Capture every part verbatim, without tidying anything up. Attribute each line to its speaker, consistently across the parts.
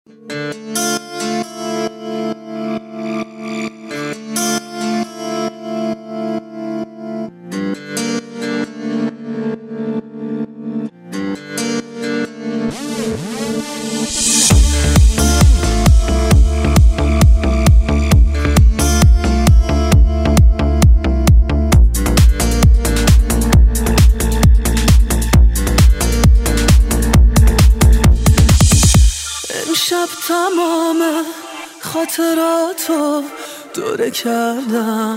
Speaker 1: امشب تمام خاطراتو دوره کردم،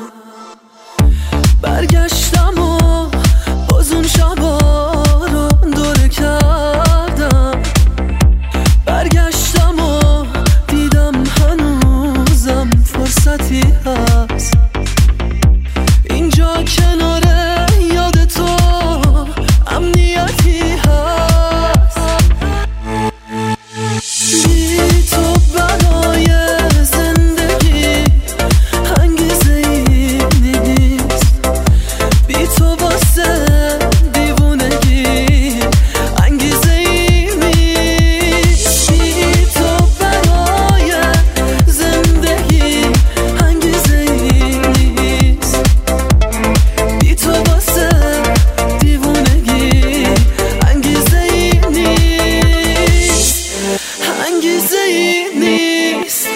Speaker 1: برگشتم و باز اون شبا رو دوره کردم، برگشتم و دیدم هنوزم فرصتی هست اینجا کنار یاد تو، امنیتی هست. بی تو برای زندگی انگیزه ای نیست، بی تو واسه دیوونگی انگیزه ای نیست، بی تو برای زندگی انگیزه ای نیست، بی تو واسه دیوونگی انگیزه ای نیست، انگیزه ای نیست.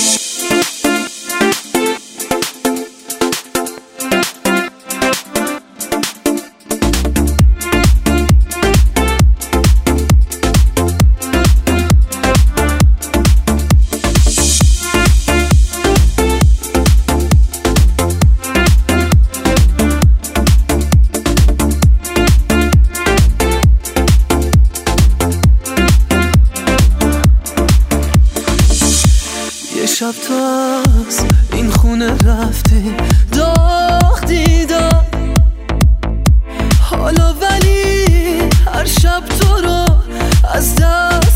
Speaker 1: یه شب تو از این خونه رفتی، داغ دیدم حالا، ولی هر شب تو رو از دست